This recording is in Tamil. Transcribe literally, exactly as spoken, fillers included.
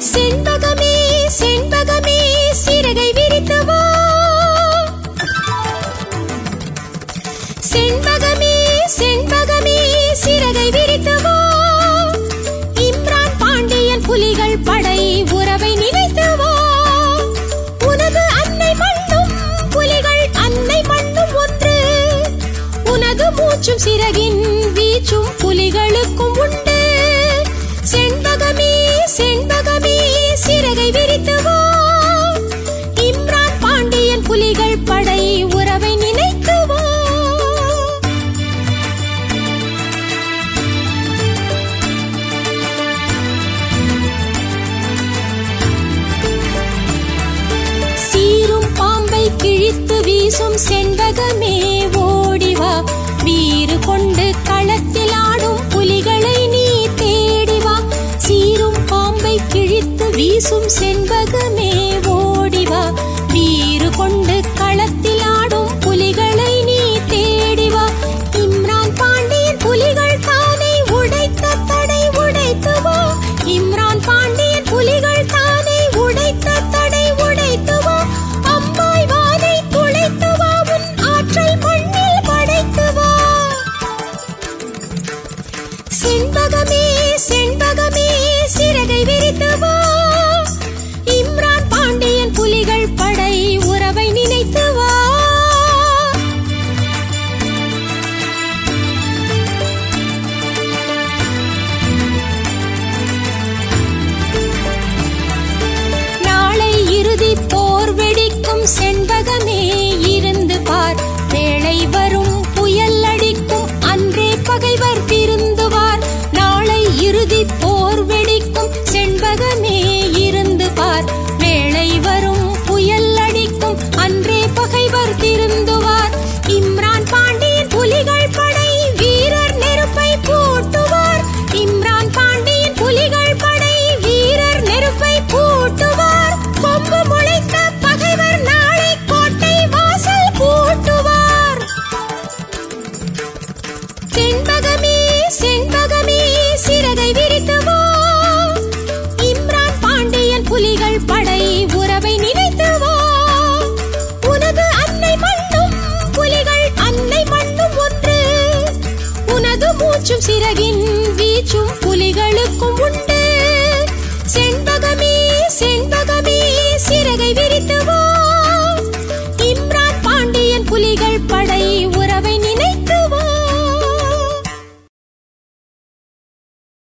செண்பகமே செண்பகமே சிறகை விரித்து வா. செண்பகமே செண்பகமே சிறகை விரித்து வா. இம்ரான் பாண்டியன் புலிகள் படை உறவை நினைத்து வா. உனது அன்னை மண்ணும் புலிகள் அன்னை மண்ணும் ஒன்று. உனது மூச்சும் சிறகின் வீச்சும் புலிகளுக்கும் உண்டு. செண்பகமே செண்பகமே சிறகை விரித்து வா. இம்ரான் பாண்டியன் புலிகள் படை உறவை நினைத்து வா. சீரும் பாம்பை கிழித்து வீசும் செண்பகமே ஓடிவா. வீறு கொண்டு களத்தில் ஆடும் புலிகளை நீ தேடிவா. சீரும் பாம்பை கிழித்து வீசும் செண்பகமே ஓடிவா. வீறு கொண்டு களத்தில் ஆடும் புலிகளை நீ தேடிவா. இம்ரான் பாண்டியன் புலிகள் தானே உடைத்த தடை உடைத்து வா. இம்ரான் பாண்டியன் புலிகள் தானே உடைத்த தடை உடைத்து வா. அம்பாய் வானை துளைத்து வா. உன் ஆற்றல் மண்ணில் படைத்து வா. செண்பகமே செண்பகமே சிறகை விரித்து வா. இம்ரான் பாண்டியன் புலிகள் படை உறவை நினைத்து வா. நாளை இறுதி போர் வெடிக்கும் செண்பகமே